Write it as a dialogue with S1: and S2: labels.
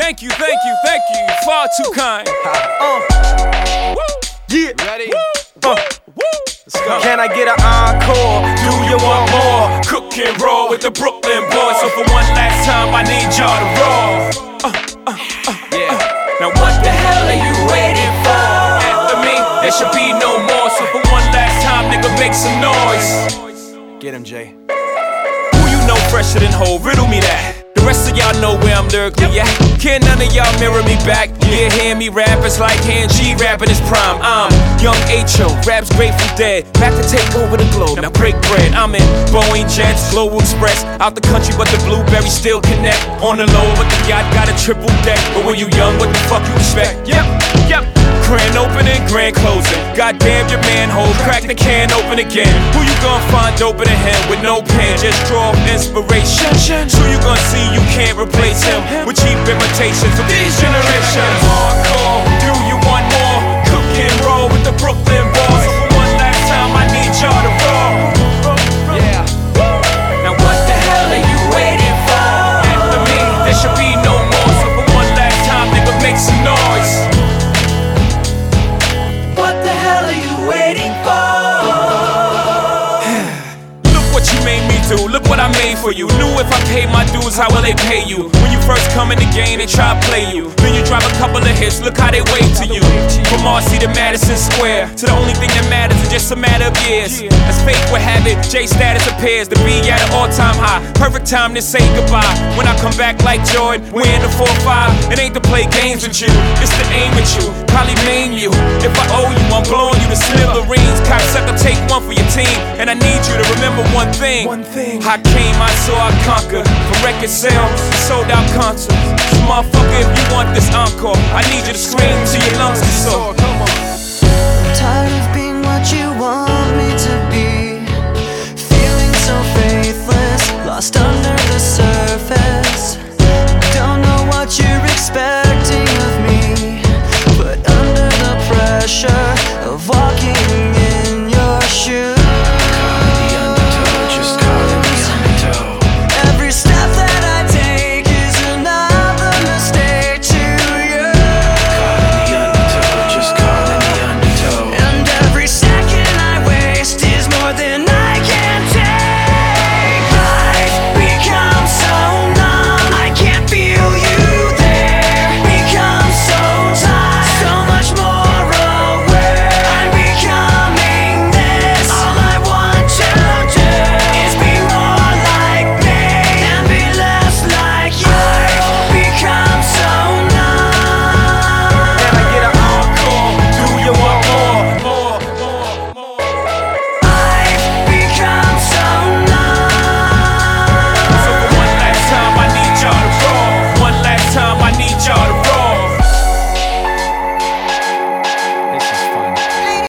S1: Thank you, far too kind.
S2: Yeah.
S1: Ready?
S2: Let's go. Can I get an encore? Do you want more?
S1: Cook and roll with the Brooklyn boys. So for one last time, I need y'all to roll. Yeah. Now what the hell are you waiting for? After me, there should be no more. So for one last time, nigga, make some noise.
S2: Get him, Jay.
S1: Who you know fresher than Ho? Riddle me that. The rest of y'all know where I'm lyrically at. Can't none of y'all mirror me back. Yeah, hear me rap, it's like Han G rapping his prime. I'm Young H.O., raps Grateful Dead, back to take over the globe, now break bread. I'm in Boeing Jets, Global Express, out the country but the blueberries still connect. On the low but the yacht got a triple deck. But when you young, what the fuck you expect? Yep. Grand opening, grand closing. Goddamn your manhole, crack the can open again. Who you gonna find open in him with no pen? Just draw inspiration. Who you gonna see you can't replace him with cheap imitations of these generations? Hardcore, do you want more? Cook and roll with the Brooklyn boys. So for one last time, I need y'all to roll. Yeah. Now what the hell are you waiting for? After me, there should be no more. So for one last time, nigga, make some noise.
S3: What the hell are you waiting for?
S1: Look what you made me do, look what I made for you. Knew if I paid my dues, how will they pay you? When you first come in the game, they try to play you. Then you drop a couple of hits, look how they wave to you. From Marcy to Madison Square, to the only thing that matters is just a matter of years. As fate would have it, J status appears to be at an all-time high. Perfect time to say goodbye. When I come back like Jordan, we're in the 4-5. It ain't to play games with you, it's to aim at you, probably maim you. If I owe you, I'm blowing you to smithereens. Cocksucker, take one for your team, and I need you to remember one thing. I came, I saw, I conquered. From record sales, sold out concerts. So motherfucker, if you want this encore, I need you to scream till your lungs get sore.